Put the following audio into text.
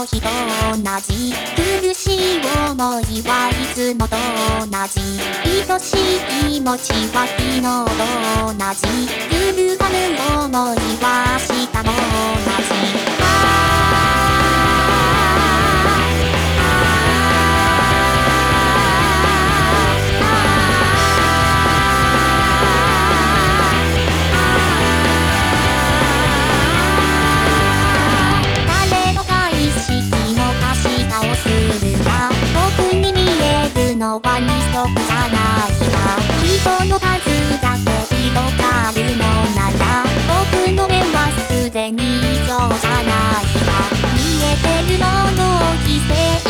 の日と同じ。苦しい思いはいつもと同じ。愛しい気持ちは昨日と同じ。揺るがぬ想いは明日も同じ。のは二足じゃないか。人の数だけ広がるのなら僕の目はすでに異常じゃないか。見えてるものを着せ